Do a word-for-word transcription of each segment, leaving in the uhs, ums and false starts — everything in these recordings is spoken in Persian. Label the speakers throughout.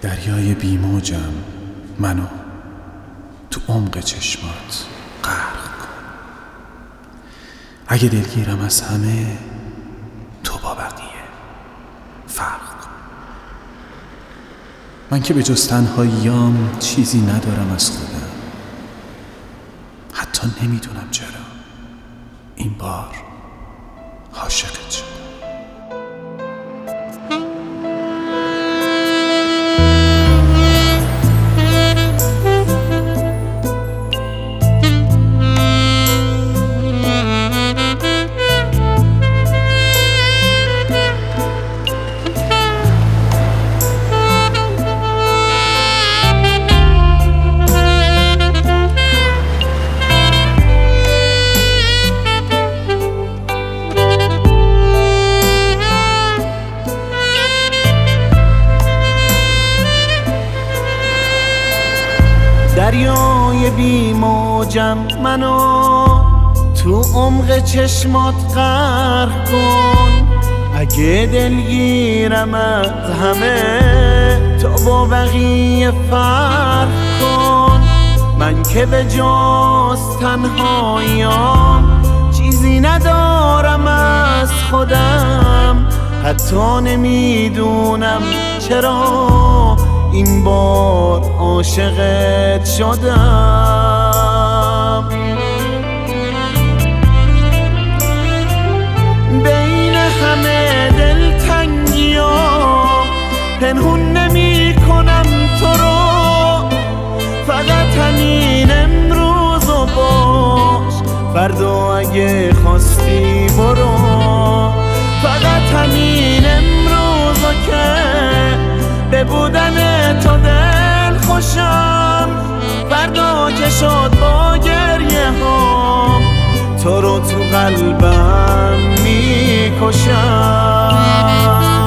Speaker 1: دریای بیموجم، منو تو عمق چشمات غرق کن. اگه دلگیرم از همه، تو با بقیه فرق کن. من که به جز تنهاییام چیزی ندارم از خودم، حتی نمیدونم چرا این بار عاشقت شدم.
Speaker 2: دریای بی موجم، منو تو عمق چشمات غرق کن. اگه دلگیرم از همه، تو با بقیه فرق کن. من که به جز تنهاییام چیزی ندارم از خودم، حتی نمیدونم چرا این بار عاشقت شدم. بین همه دلتنگیام پنهون نمی کنم تو رو، فقط همین امروز و باش، فردا اگه خواستی برو. فقط همین امروز که به بودن تو دل خوشم، فردا که شد با گریه هام، تو رو تو قلبم میکشم.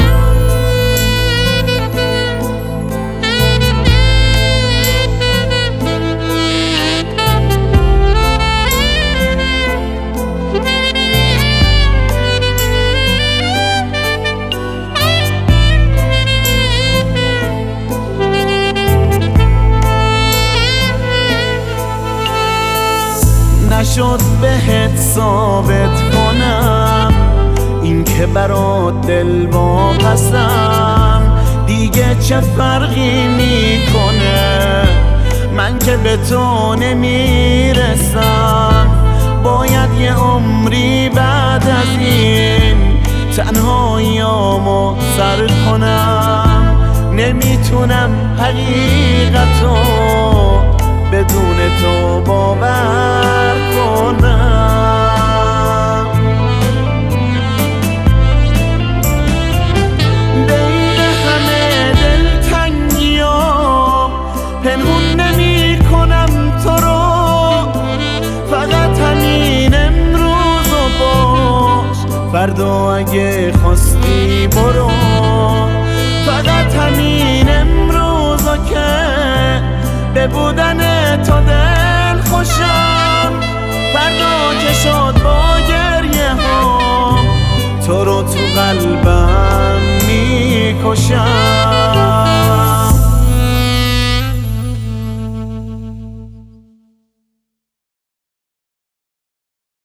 Speaker 2: نشد بهت ثابت کنم این که برات دل واپسم، دیگه چه فرقی میکنه من که به تو نمیرسم. باید یه عمری بعد از این تنهاییامو سر کنم. نمیتونم حقیقتو بدون تو باور کنم. بین همه دلتنگیام پنهون نمی کنم تو رو، فقط همین امروز و باش، فردا اگه خواستی برو. فقط همین امروز که به بودن تو دل خوشم، فردا که شد با گریه هام، تو رو تو قلبم میکشم.